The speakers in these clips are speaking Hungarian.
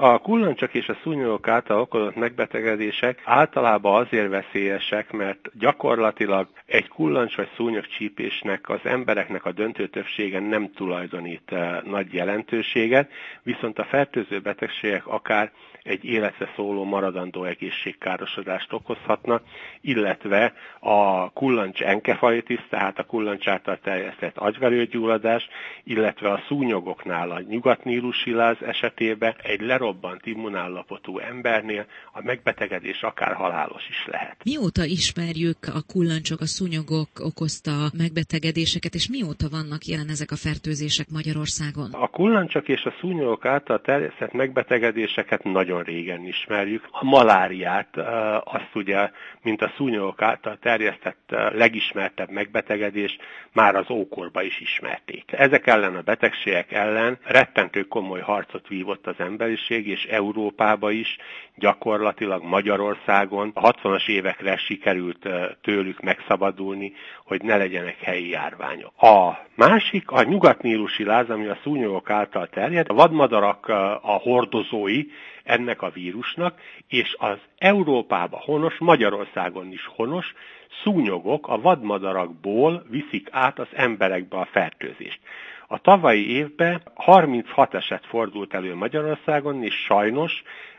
A kullancsak és a szúnyogok által okozott megbetegedések általában azért veszélyesek, mert gyakorlatilag egy kullancs vagy szúnyogcsípésnek az embereknek a döntő többsége nem tulajdonít nagy jelentőséget, viszont a fertőző betegségek akár egy életre szóló maradandó egészségkárosodást okozhatnak, illetve a kullancs enkefalitis, tehát a kullancs által terjesztett agyvelőgyulladás, illetve a szúnyogoknál a nyugatnílusi láz esetében egy lerobbant immunállapotú embernél a megbetegedés akár halálos is lehet. Mióta ismerjük a kullancsok, a szúnyogok okozta megbetegedéseket, és mióta vannak jelen ezek a fertőzések Magyarországon? A kullancsok és a szúnyogok által terjesztett megbetegedéseket nagyon régen ismerjük. A maláriát, azt ugye, mint a szúnyogok által terjesztett legismertebb megbetegedés, már az ókorban is ismerték. Ezek ellen a betegségek ellen rettentő komoly harcot vívott az emberiség, és Európába is, gyakorlatilag Magyarországon a 60-as évekre sikerült tőlük megszabadulni, hogy ne legyenek helyi járványok. A másik a nyugatnílusi láz, ami a szúnyogok által terjed. A vadmadarak a hordozói ennek a vírusnak, és az Európába honos, Magyarországon is honos szúnyogok a vadmadarakból viszik át az emberekbe a fertőzést. A tavalyi évben 36 eset fordult elő Magyarországon, és sajnos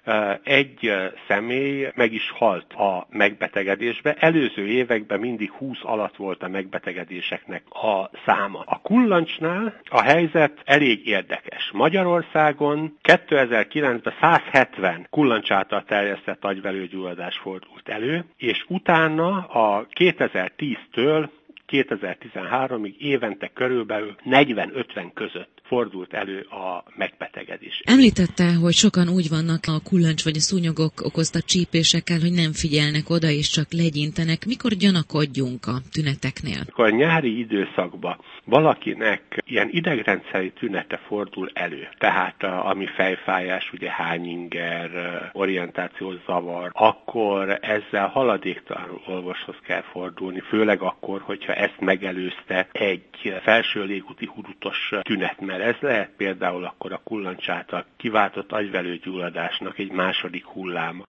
egy személy meg is halt a megbetegedésbe. Előző években mindig 20 alatt volt a megbetegedéseknek a száma. A kullancsnál a helyzet elég érdekes. Magyarországon 2009-ben 170 kullancs által terjesztett agyvelőgyulladás fordult elő, és utána a 2010-től 2013-ig évente körülbelül 40-50 között fordult elő a megbetegedés. Említette, hogy sokan úgy vannak a kullancs vagy a szúnyogok okozta csípésekkel, hogy nem figyelnek oda és csak legyintenek. Mikor gyanakodjunk a tüneteknél? Akkor a nyári időszakban valakinek ilyen idegrendszeri tünete fordul elő, tehát ami fejfájás, ugye hányinger, orientációs zavar, akkor ezzel haladéktalanul orvoshoz kell fordulni, főleg akkor, hogyha ezt megelőzte egy felső légúti hurutos tünet, mert ez lehet például akkor a kullancs által kiváltott agyvelőgyulladásnak egy második hulláma.